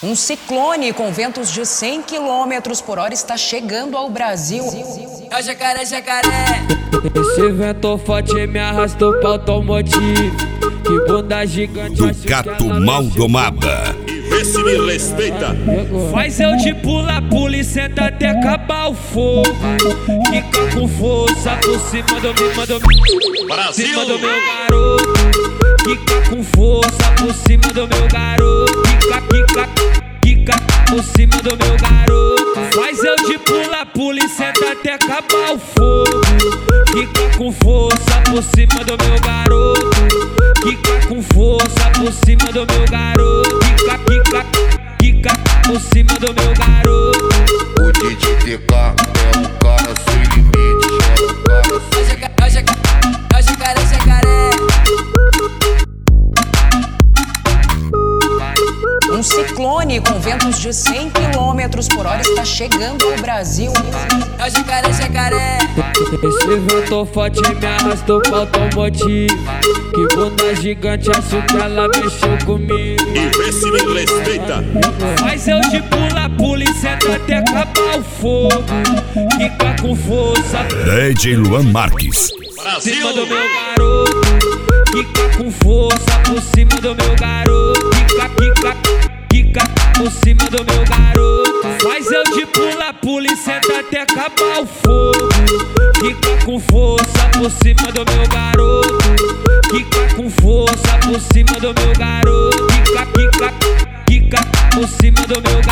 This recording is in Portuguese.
Um ciclone com ventos de 100 km por hora está chegando ao Brasil. É o jacaré, jacaré. Esse vento forte me arrastou pra automotivo. Que bunda gigante. Do gato Maldomaba. Vê se me respeita. Faz eu de pula e senta até acabar o fogo. Quica com força por cima do meu Brasil. cima do meu garoto. Quica com força por cima do meu garoto. Quica por cima do meu garoto. Faz eu de pula e senta até acabar o fogo. Quica com força por cima do meu garoto. Quica com força por cima do meu garoto. Quica por cima do meu garoto. O DJ TK é um cara sem limite. É um cara sem É o jacaré, jacaré. Um ciclone com ventos de 100 km por hora está chegando ao Brasil. É o jacaré, jacaré. Esse vento forte me arrastou pra automotivo. Que bunda gigante, acho que ela mexeu comigo. E vê se me respeita. Faz eu de pula e senta até acabar o fogo. Quica com força DJ Luan Marques. por cima do meu garoto. Quica com força por cima do meu garoto. Quica por cima do meu garoto. Faz eu de pula e senta até acabar o fogo. Quica com força por cima do meu garoto. Quica com força por cima do meu garoto. Quica por cima do meu